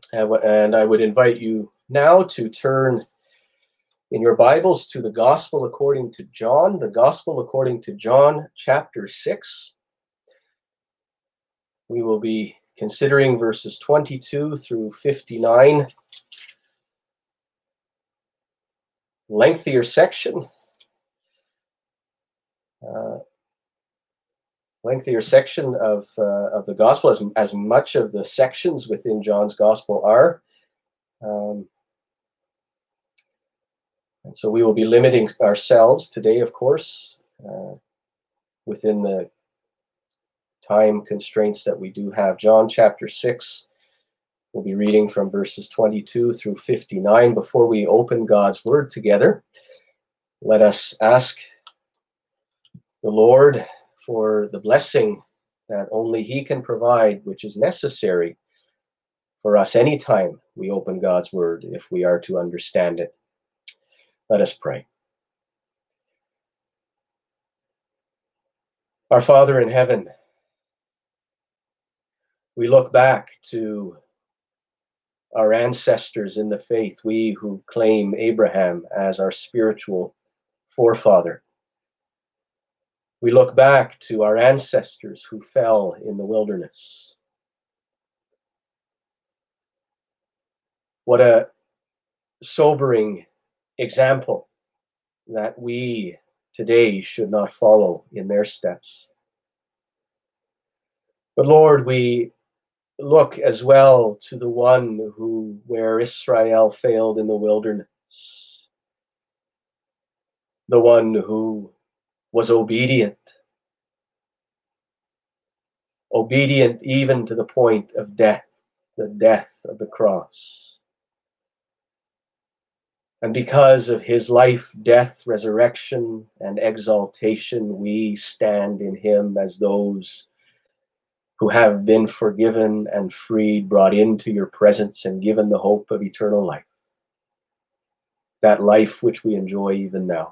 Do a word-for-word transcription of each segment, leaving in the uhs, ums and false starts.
And I would invite you now to turn in your Bibles to the Gospel according to John, the Gospel according to John, chapter six. We will be considering verses twenty-two through fifty-nine. Lengthier section. Uh, lengthier section of, uh, of the Gospel, as, as much of the sections within John's Gospel are. Um, and so we will be limiting ourselves today, of course, uh, within the time constraints that we do have. John chapter six, we'll be reading from verses twenty-two through fifty-nine. Before we open God's Word together, let us ask the Lord for the blessing that only He can provide, which is necessary for us anytime we open God's Word, if we are to understand it. Let us pray. Our Father in heaven, we look back to our ancestors in the faith, we who claim Abraham as our spiritual forefather. We look back to our ancestors who fell in the wilderness. What a sobering example that we today should not follow in their steps. But Lord, we look as well to the one who, where Israel failed in the wilderness, the one who was obedient, obedient even to the point of death, the death of the cross. And because of his life, death, resurrection, and exaltation, we stand in him as those who have been forgiven and freed, brought into your presence, and given the hope of eternal life, that life which we enjoy even now.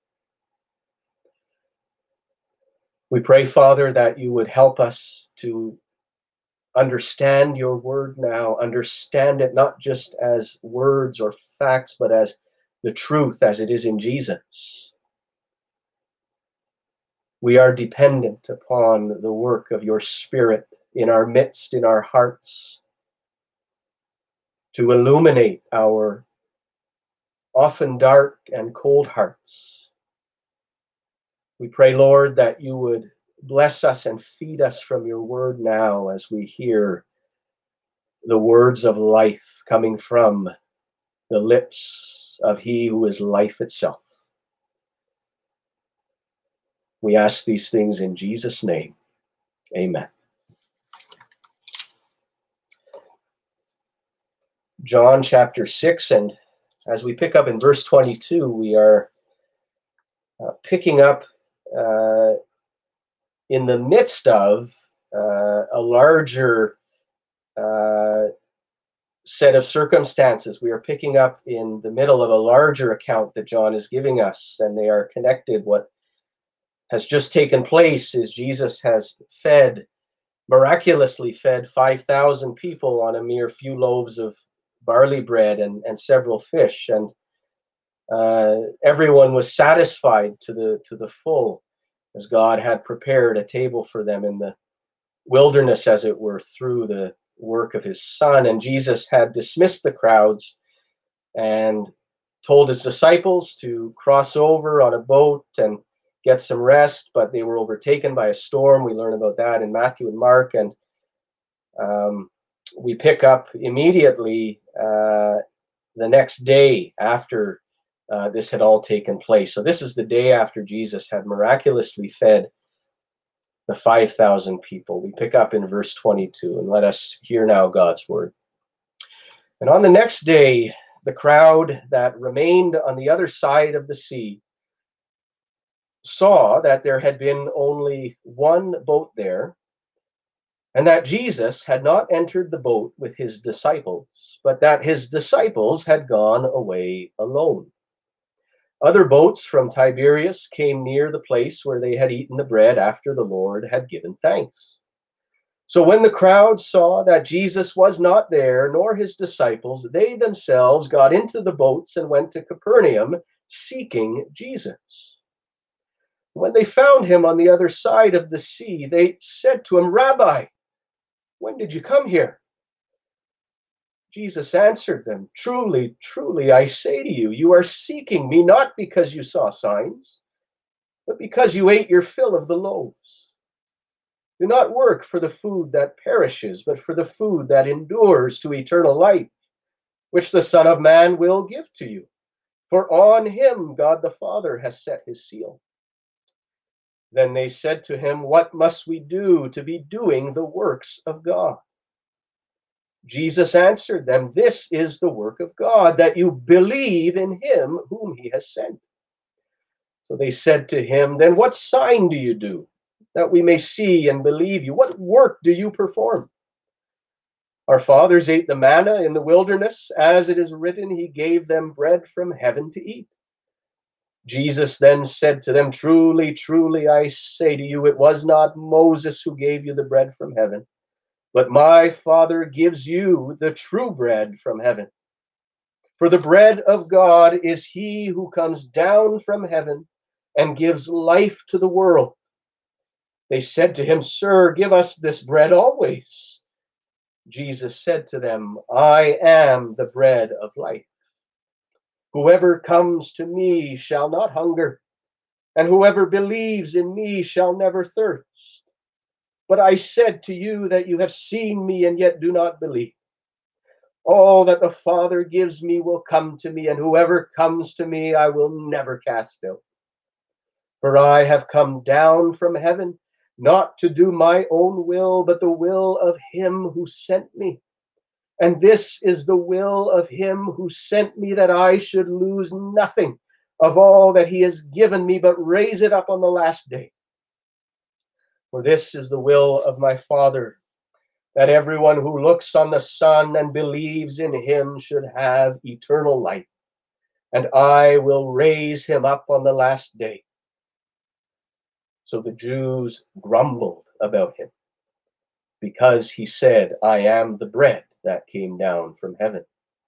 We pray, Father, that you would help us to understand your word now, understand it not just as words or facts, but as the truth as it is in Jesus. We are dependent upon the work of your Spirit in our midst, in our hearts, to illuminate our often dark and cold hearts. We pray, Lord, that you would bless us and feed us from your word now as we hear the words of life coming from the lips of he who is life itself. We ask these things in Jesus' name. Amen. John chapter six, and as we pick up in verse twenty-two, we are uh, picking up uh, in the midst of uh, a larger uh, set of circumstances. We are picking up in the middle of a larger account that John is giving us, and they are connected. What has just taken place is Jesus has fed, miraculously fed five thousand people on a mere few loaves of barley bread and, and several fish, and uh, everyone was satisfied to the to the full, as God had prepared a table for them in the wilderness, as it were, through the work of his Son. And Jesus had dismissed the crowds and told his disciples to cross over on a boat and get some rest, but they were overtaken by a storm. We learn about that in Matthew and Mark, and um, we pick up immediately uh, the next day after uh, this had all taken place. So this is the day after Jesus had miraculously fed the five thousand people. We pick up in verse twenty-two, and let us hear now God's word. And on the next day, the crowd that remained on the other side of the sea saw that there had been only one boat there, and that Jesus had not entered the boat with his disciples, but that his disciples had gone away alone. Other boats from Tiberias came near the place where they had eaten the bread after the Lord had given thanks. So when the crowd saw that Jesus was not there, nor his disciples, they themselves got into the boats and went to Capernaum, seeking Jesus. When they found him on the other side of the sea, they said to him, "Rabbi, when did you come here?" Jesus answered them, "Truly, truly, I say to you, you are seeking me not because you saw signs, but because you ate your fill of the loaves. Do not work for the food that perishes, but for the food that endures to eternal life, which the Son of Man will give to you. For on him God the Father has set his seal." Then they said to him, "What must we do to be doing the works of God?" Jesus answered them, "This is the work of God, that you believe in him whom he has sent." So they said to him, "Then what sign do you do, that we may see and believe you? What work do you perform? Our fathers ate the manna in the wilderness, as it is written, he gave them bread from heaven to eat." Jesus then said to them, "Truly, truly, I say to you, it was not Moses who gave you the bread from heaven, but my Father gives you the true bread from heaven. For the bread of God is he who comes down from heaven and gives life to the world." They said to him, "Sir, give us this bread always." Jesus said to them, "I am the bread of life. Whoever comes to me shall not hunger, and whoever believes in me shall never thirst. But I said to you that you have seen me and yet do not believe. All that the Father gives me will come to me, and whoever comes to me I will never cast out. For I have come down from heaven, not to do my own will, but the will of him who sent me. And this is the will of him who sent me, that I should lose nothing of all that he has given me, but raise it up on the last day. For this is the will of my Father, that everyone who looks on the Son and believes in him should have eternal life, and I will raise him up on the last day." So the Jews grumbled about him, because he said, "I am the bread that came down from heaven."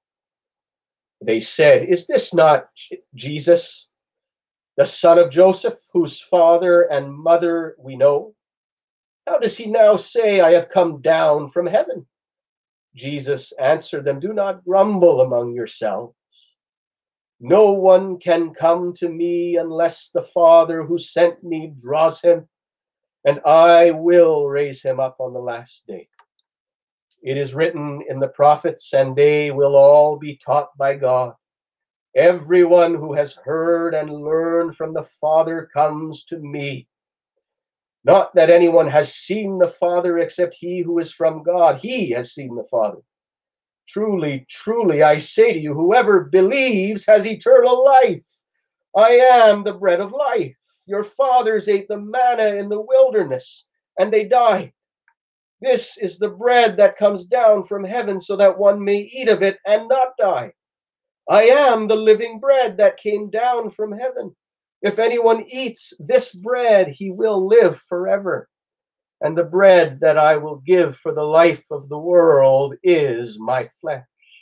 They said, "Is this not Jesus, the son of Joseph, whose father and mother we know? How does he now say, 'I have come down from heaven'?" Jesus answered them, "Do not grumble among yourselves. No one can come to me unless the Father who sent me draws him, and I will raise him up on the last day. It is written in the prophets, and they will all be taught by God. Everyone who has heard and learned from the Father comes to me. Not that anyone has seen the Father except he who is from God. He has seen the Father. Truly, truly, I say to you, whoever believes has eternal life. I am the bread of life. Your fathers ate the manna in the wilderness, and they died. This is the bread that comes down from heaven, so that one may eat of it and not die. I am the living bread that came down from heaven. If anyone eats this bread, he will live forever. And the bread that I will give for the life of the world is my flesh."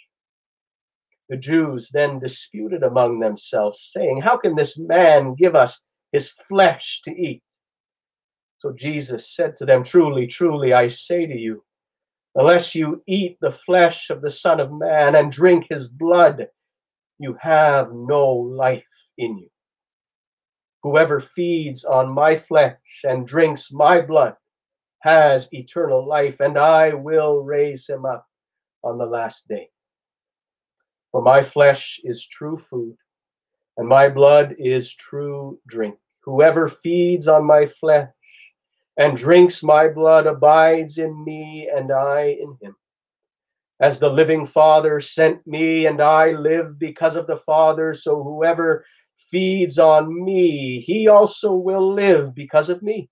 The Jews then disputed among themselves, saying, "How can this man give us his flesh to eat?" So Jesus said to them, "Truly, truly, I say to you, unless you eat the flesh of the Son of Man and drink his blood, you have no life in you. Whoever feeds on my flesh and drinks my blood has eternal life, and I will raise him up on the last day. For my flesh is true food, and my blood is true drink. Whoever feeds on my flesh and drinks my blood abides in me, and I in him. As the living Father sent me, and I live because of the Father, so whoever feeds on me, he also will live because of me.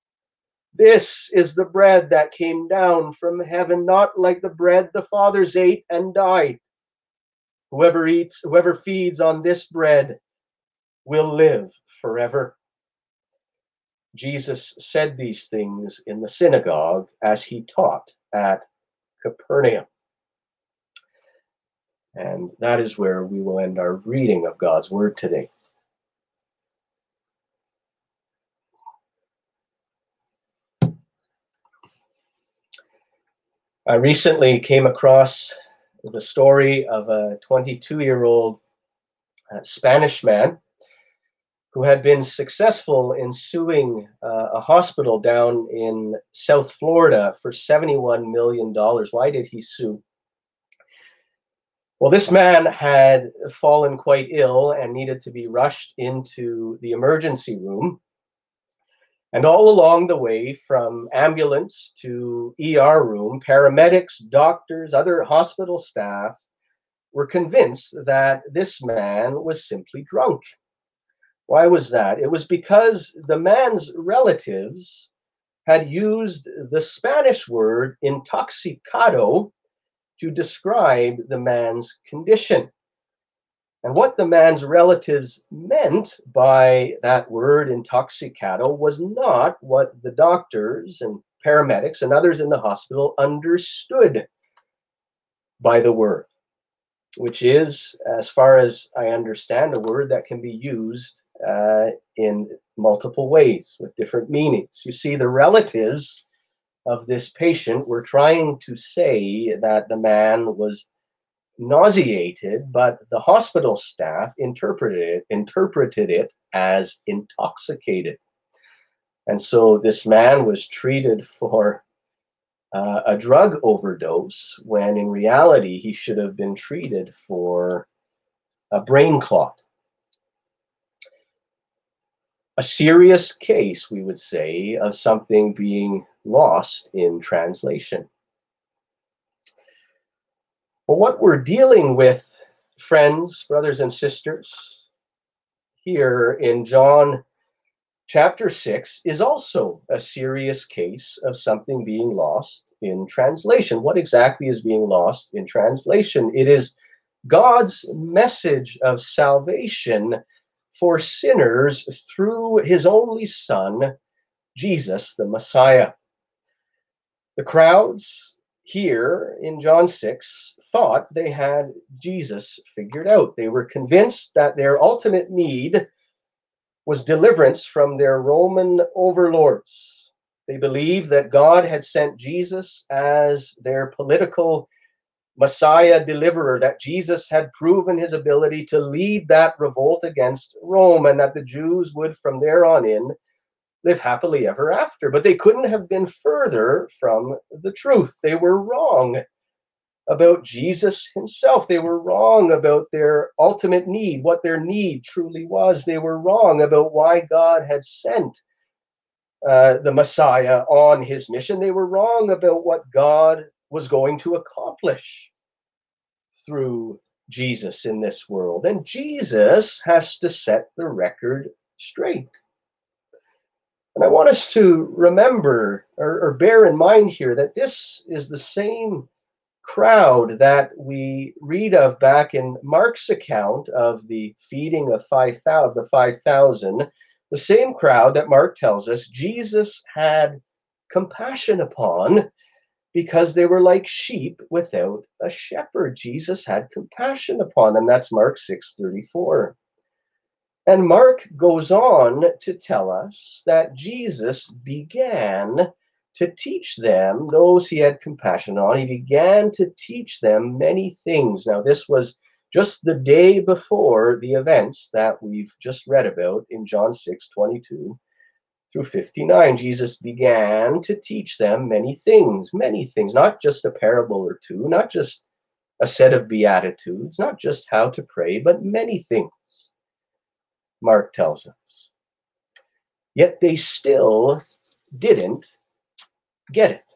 This is the bread that came down from heaven, not like the bread the fathers ate and died. Whoever eats, whoever feeds on this bread will live forever." Jesus said these things in the synagogue as he taught at Capernaum. And that is where we will end our reading of God's word today. I recently came across the story of a twenty-two-year-old uh, Spanish man who had been successful in suing uh, a hospital down in South Florida for seventy-one million dollars. Why did he sue? Well, this man had fallen quite ill and needed to be rushed into the emergency room. And all along the way, from ambulance to E R room, paramedics, doctors, other hospital staff were convinced that this man was simply drunk. Why was that? It was because the man's relatives had used the Spanish word intoxicado to describe the man's condition. And what the man's relatives meant by that word intoxicado was not what the doctors and paramedics and others in the hospital understood by the word, which is, as far as I understand, a word that can be used uh, in multiple ways with different meanings. You see, the relatives of this patient were trying to say that the man was nauseated, but the hospital staff interpreted it, interpreted it as intoxicated. And so this man was treated for uh, a drug overdose when in reality he should have been treated for a brain clot. A serious case, we would say, of something being lost in translation. Well, what we're dealing with, friends, brothers and sisters, here in John chapter six is also a serious case of something being lost in translation. What exactly is being lost in translation? It is God's message of salvation for sinners through his only Son, Jesus, the Messiah. The crowds here in John six thought they had Jesus figured out. They were convinced that their ultimate need was deliverance from their Roman overlords. They believed that God had sent Jesus as their political Messiah deliverer, that Jesus had proven his ability to lead that revolt against Rome, and that the Jews would from there on in live happily ever after. But they couldn't have been further from the truth. They were wrong about Jesus himself. They were wrong about their ultimate need, what their need truly was. They were wrong about why God had sent uh, the Messiah on his mission. They were wrong about what God was going to accomplish through Jesus in this world. And Jesus has to set the record straight. And I want us to remember or, or bear in mind here that this is the same crowd that we read of back in Mark's account of the feeding of five thousand, of the five thousand, the same crowd that Mark tells us Jesus had compassion upon because they were like sheep without a shepherd. Jesus had compassion upon them. That's Mark six thirty-four. And Mark goes on to tell us that Jesus began to teach them, those he had compassion on, he began to teach them many things. Now, this was just the day before the events that we've just read about in John six twenty-two through fifty-nine. Jesus began to teach them many things, many things, not just a parable or two, not just a set of beatitudes, not just how to pray, but many things, Mark tells us. Yet they still didn't get it.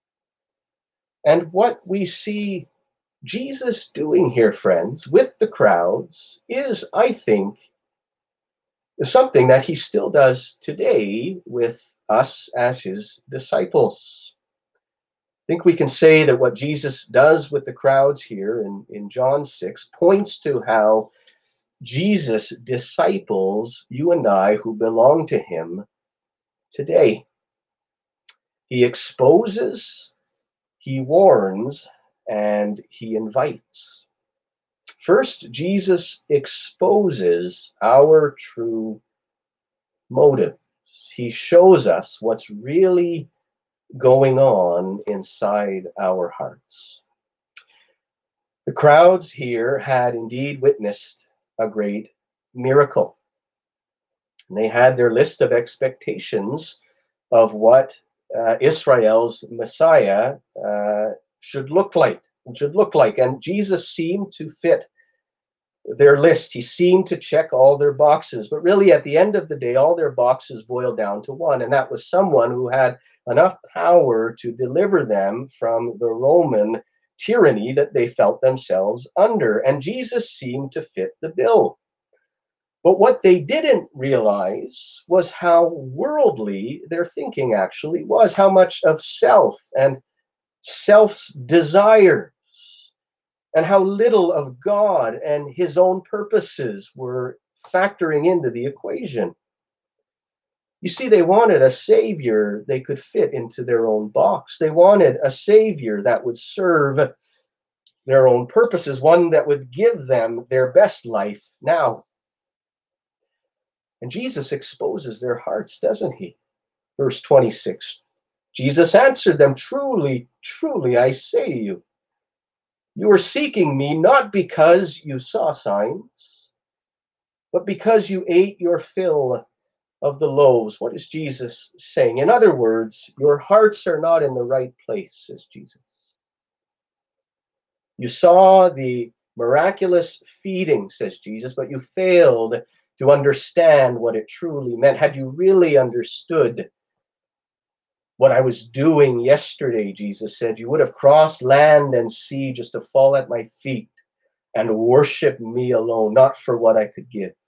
And what we see Jesus doing here, friends, with the crowds is, I think, something that he still does today with us as his disciples. I think we can say that what Jesus does with the crowds here in, in John six points to how Jesus disciples you and I who belong to him today. He exposes, he warns, and he invites. First, Jesus exposes our true motives. He shows us what's really going on inside our hearts. The crowds here had indeed witnessed a great miracle. And they had their list of expectations of what uh, Israel's Messiah uh, should look like, should look like. And Jesus seemed to fit their list. He seemed to check all their boxes. But really, at the end of the day, all their boxes boiled down to one, and that was someone who had enough power to deliver them from the Roman tyranny that they felt themselves under. And Jesus seemed to fit the bill. But what they didn't realize was how worldly their thinking actually was, how much of self and self's desires, and how little of God and his own purposes were factoring into the equation. You see, they wanted a savior they could fit into their own box. They wanted a savior that would serve their own purposes, one that would give them their best life now. And Jesus exposes their hearts, doesn't he? Verse twenty-six, Jesus answered them, "Truly, truly, I say to you, you are seeking me not because you saw signs, but because you ate your fill of the loaves." What is Jesus saying? In other words, your hearts are not in the right place, says Jesus. You saw the miraculous feeding, says Jesus, but you failed to understand what it truly meant. Had you really understood what I was doing yesterday, Jesus said, you would have crossed land and sea just to fall at my feet and worship me alone, not for what I could give.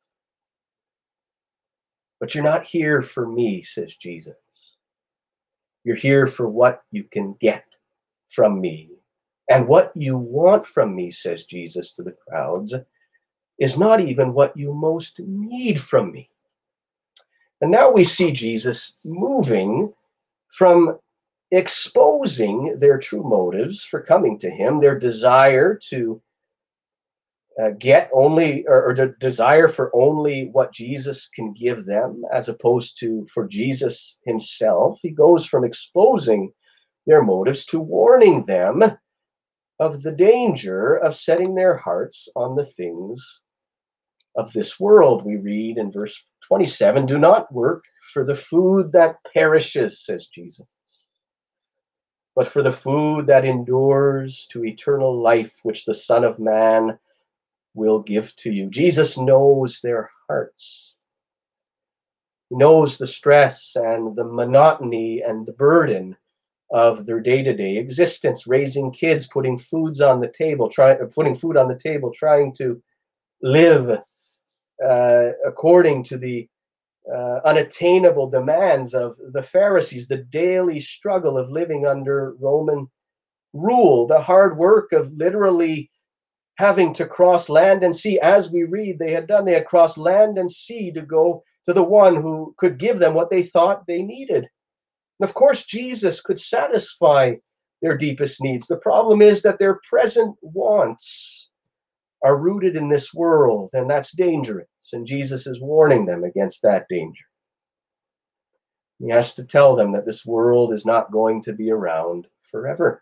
But you're not here for me, says Jesus. You're here for what you can get from me. And what you want from me, says Jesus to the crowds, is not even what you most need from me. And now we see Jesus moving from exposing their true motives for coming to him, their desire to uh, get only, or, or the desire for only what Jesus can give them, as opposed to for Jesus himself. He goes from exposing their motives to warning them of the danger of setting their hearts on the things of this world. We read in verse twenty-seven, "Do not work for the food that perishes," says Jesus, "but for the food that endures to eternal life, which the Son of Man will give to you." Jesus knows their hearts. He knows the stress and the monotony and the burden of their day-to-day existence, raising kids, putting foods on the table, trying putting food on the table, trying to live uh, according to the uh, unattainable demands of the Pharisees, the daily struggle of living under Roman rule, the hard work of literally having to cross land and sea. As we read, they had done, they had crossed land and sea to go to the one who could give them what they thought they needed. And of course, Jesus could satisfy their deepest needs. The problem is that their present wants are rooted in this world, and that's dangerous. And Jesus is warning them against that danger. He has to tell them that this world is not going to be around forever.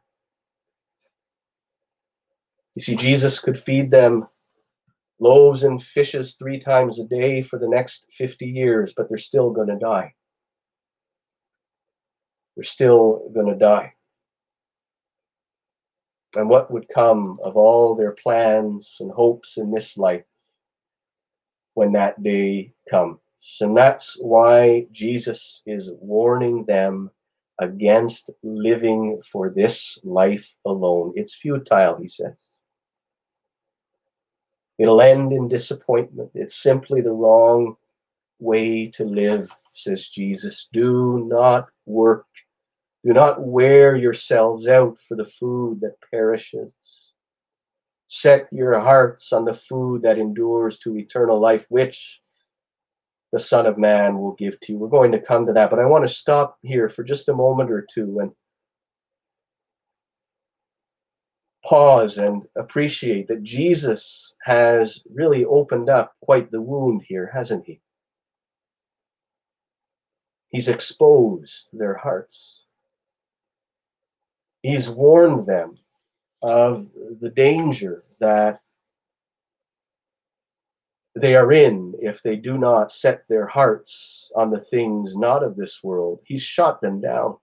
You see, Jesus could feed them loaves and fishes three times a day for the next fifty years, but they're still going to die. They're still going to die. And what would come of all their plans and hopes in this life when that day comes? And that's why Jesus is warning them against living for this life alone. It's futile, he says. It'll end in disappointment. It's simply the wrong way to live, says Jesus. Do not work. Do not wear yourselves out for the food that perishes. Set your hearts on the food that endures to eternal life, which the Son of Man will give to you. We're going to come to that, but I want to stop here for just a moment or two and pause and appreciate that Jesus has really opened up quite the wound here, hasn't he? He's exposed their hearts. He's warned them of the danger that they are in if they do not set their hearts on the things not of this world. He's shot them down.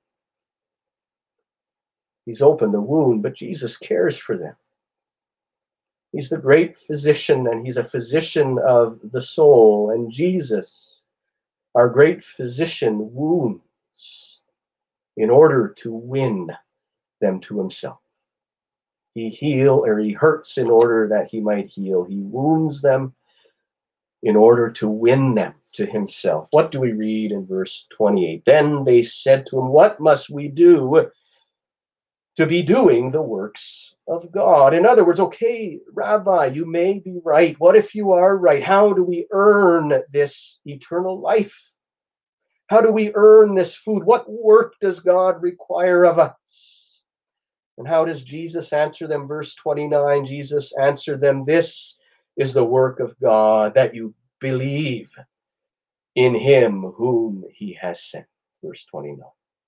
He's opened the wound, but Jesus cares for them. He's the great physician, and he's a physician of the soul. And Jesus, our great physician, wounds in order to win them to himself. He heal or he hurts in order that he might heal. He wounds them in order to win them to himself. What do we read in verse twenty-eight? Then they said to him, what must we do to be doing the works of God? In other words, okay, Rabbi, you may be right. What if you are right? How do we earn this eternal life? How do we earn this food? What work does God require of us? And how does Jesus answer them? Verse twenty-nine, Jesus answered them, this is the work of God, that you believe in him whom he has sent. Verse twenty-nine.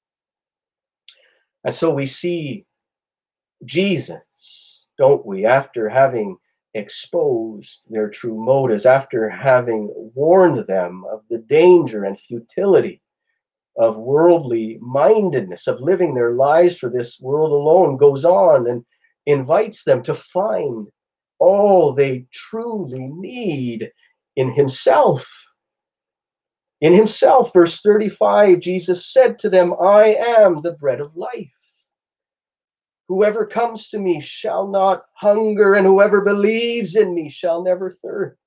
And so we see Jesus, don't we, after having exposed their true motives, after having warned them of the danger and futility of worldly mindedness, of living their lives for this world alone, goes on and invites them to find all they truly need in himself. In himself, verse thirty-five, Jesus said to them, I am the bread of life. Whoever comes to me shall not hunger, and whoever believes in me shall never thirst.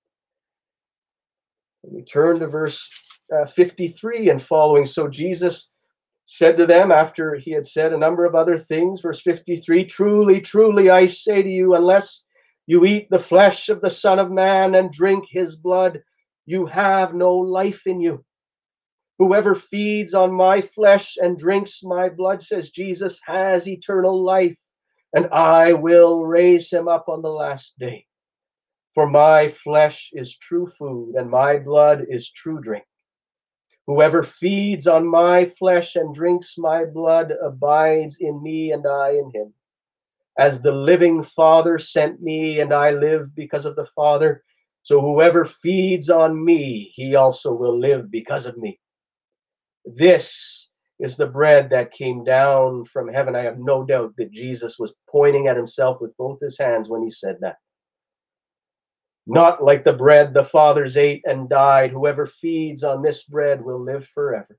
And we turn to verse uh, fifty-three and following. So Jesus said to them, after he had said a number of other things, verse fifty-three, truly, truly, I say to you, unless you eat the flesh of the Son of Man and drink his blood, you have no life in you. Whoever feeds on my flesh and drinks my blood, says Jesus, has eternal life, and I will raise him up on the last day. For my flesh is true food, and my blood is true drink. Whoever feeds on my flesh and drinks my blood abides in me, and I in him. As the living Father sent me, and I live because of the Father, so whoever feeds on me, he also will live because of me. This is the bread that came down from heaven. I have no doubt that Jesus was pointing at himself with both his hands when he said that. Not like the bread the fathers ate and died. Whoever feeds on this bread will live forever.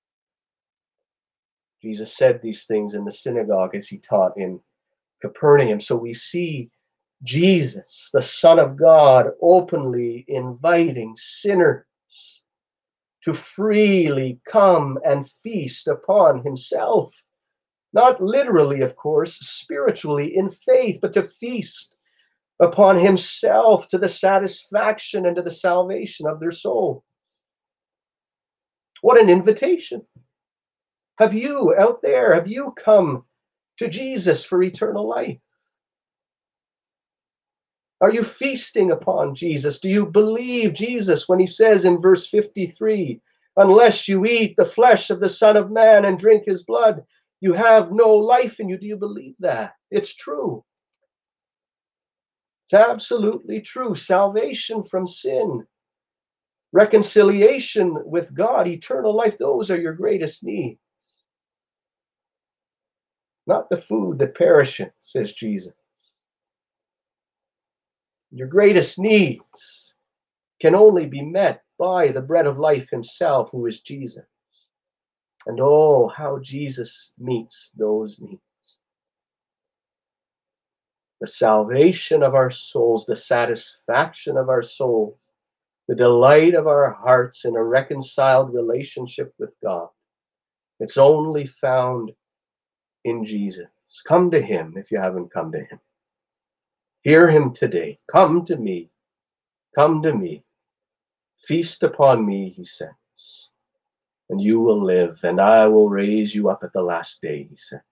Jesus said these things in the synagogue as he taught in Capernaum. So we see Jesus, the Son of God, openly inviting sinners to freely come and feast upon himself. Not literally, of course, spiritually in faith, but to feast upon himself to the satisfaction and to the salvation of their soul. What an invitation. Have you out there, have you come to Jesus for eternal life? Are you feasting upon Jesus? Do you believe Jesus when he says in verse fifty-three, unless you eat the flesh of the Son of Man and drink his blood, you have no life in you? Do you believe that? It's true. It's absolutely true. Salvation from sin, reconciliation with God, eternal life, those are your greatest needs. Not the food that perishes, says Jesus. Your greatest needs can only be met by the bread of life himself, who is Jesus. And oh, how Jesus meets those needs. The salvation of our souls, the satisfaction of our souls, the delight of our hearts in a reconciled relationship with God. It's only found in Jesus. Come to him if you haven't come to him. Hear him today. Come to me. Come to me. Feast upon me, he says, and you will live, and I will raise you up at the last day, he says.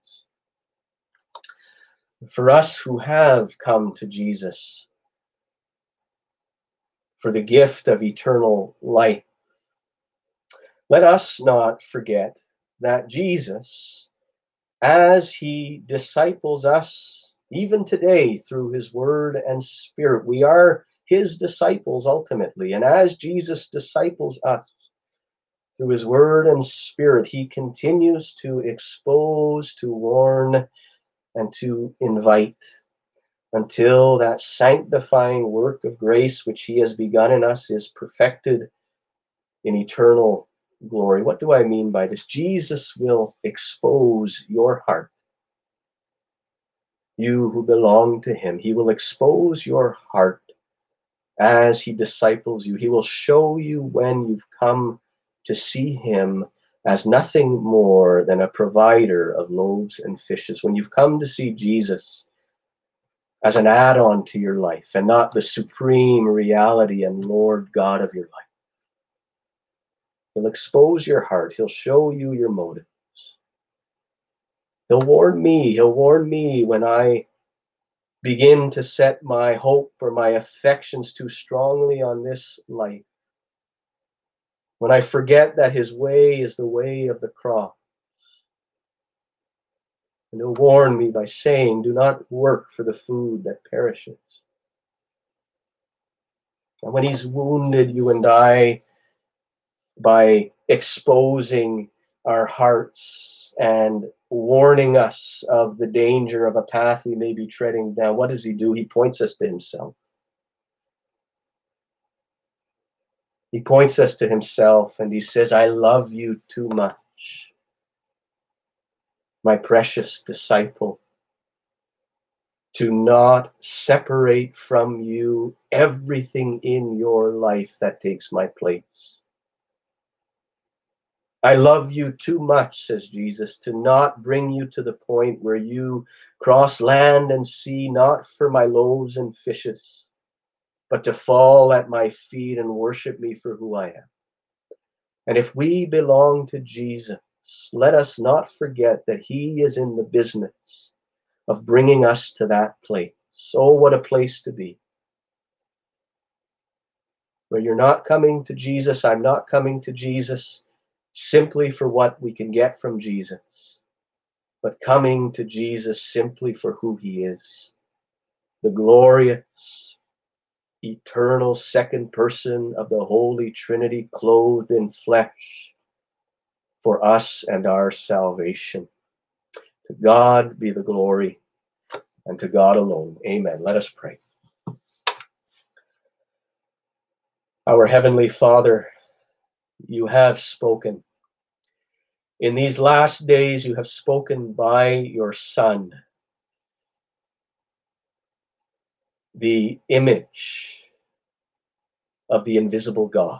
For us who have come to Jesus for the gift of eternal life, let us not forget that Jesus, as he disciples us, even today through his word and spirit, we are his disciples ultimately. And as Jesus disciples us through his word and spirit, he continues to expose, to warn, and to invite until that sanctifying work of grace which he has begun in us is perfected in eternal glory. What do I mean by this? Jesus will expose your heart. You who belong to him, he will expose your heart as he disciples you. He will show you when you've come to see him as nothing more than a provider of loaves and fishes. When you've come to see Jesus as an add-on to your life and not the supreme reality and Lord God of your life. He'll expose your heart. He'll show you your motives. He'll warn me. He'll warn me when I begin to set my hope or my affections too strongly on this life. When I forget that his way is the way of the cross. And he'll warn me by saying, do not work for the food that perishes. And when he's wounded you and I by exposing our hearts and warning us of the danger of a path we may be treading down, what does he do? He points us to himself. He points us to himself and he says, I love you too much, my precious disciple, to not separate from you everything in your life that takes my place. I love you too much, says Jesus, to not bring you to the point where you cross land and sea, not for my loaves and fishes, but to fall at my feet and worship me for who I am. And if we belong to Jesus, let us not forget that he is in the business of bringing us to that place. Oh, what a place to be. Where you're not coming to Jesus, I'm not coming to Jesus simply for what we can get from Jesus, but coming to Jesus simply for who he is. The glorious, eternal second person of the Holy Trinity, clothed in flesh for us and our salvation. To God be the glory, and to God alone. Amen. Let us pray. Our Heavenly Father, you have spoken. In these last days, you have spoken by your Son, the image of the invisible God.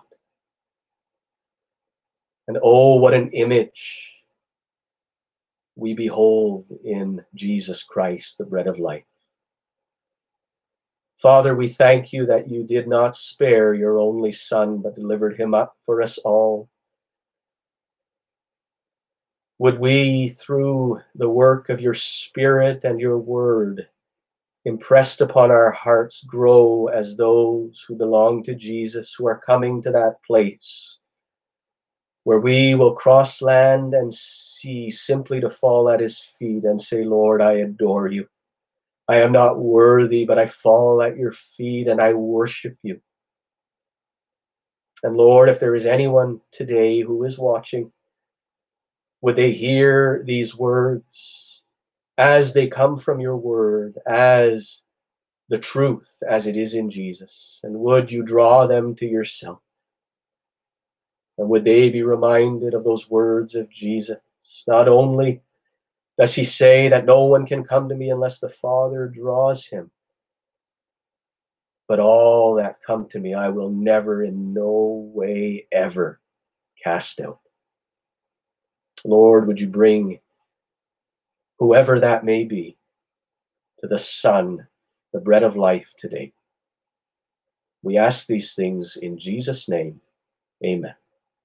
And oh, what an image we behold in Jesus Christ, the bread of life. Father, we thank you that you did not spare your only Son, but delivered him up for us all. Would we, through the work of your Spirit and your word, impressed upon our hearts, grow as those who belong to Jesus, who are coming to that place where we will cross land and sea simply to fall at his feet and say, Lord, I adore you. I am not worthy, but I fall at your feet and I worship you. And Lord, if there is anyone today who is watching, would they hear these words as they come from your word, as the truth as it is in Jesus? And would you draw them to yourself? And would they be reminded of those words of Jesus? Not only does he say that no one can come to me unless the Father draws him, but all that come to me, I will never in no way ever cast out. Lord, would you bring whoever that may be to the Son, the bread of life today. We ask these things in Jesus' name. Amen.